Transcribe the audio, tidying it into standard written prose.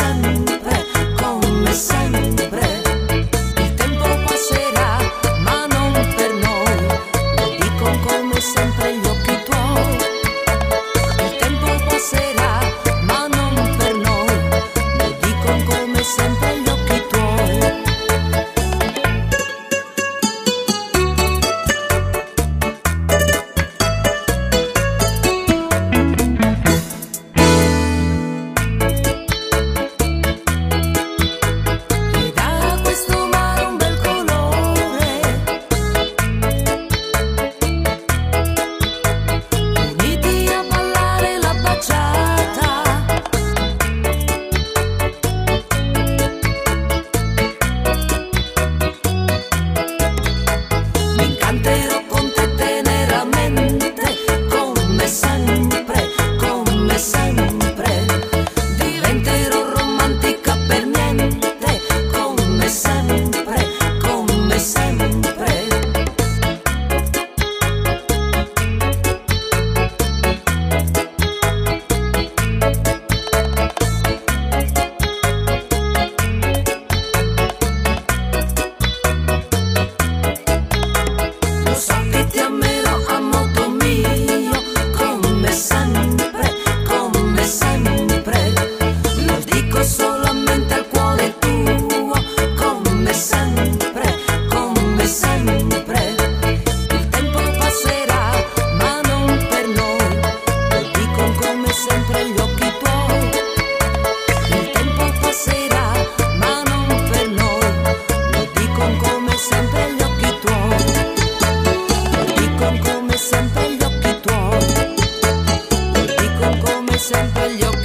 sempre, come sempre. Il tempo passerà, ma non per noi, lo dicono come sempre gli occhi tuoi. Il tempo passerà, ma non per noi, lo dicono come sempre gli occhi tuoi. Canterò con te teneramente, come sempre, come sempre. Diventerò romantica per niente, come sempre, come sempre. Lo so che ti amerò a modo mio, come sempre, come sempre. Lo dico solamente al cuore tuo, come sempre, come sempre. Il tempo passerà, ma non per noi, lo dicono come sempre gli occhi tuoi. Il tempo passerà, ma non per noi, lo dicono come sempre gli occhi tuoi. Come sempre gli occhi tuoi, lo dicono come sempre gli occhi tuoi.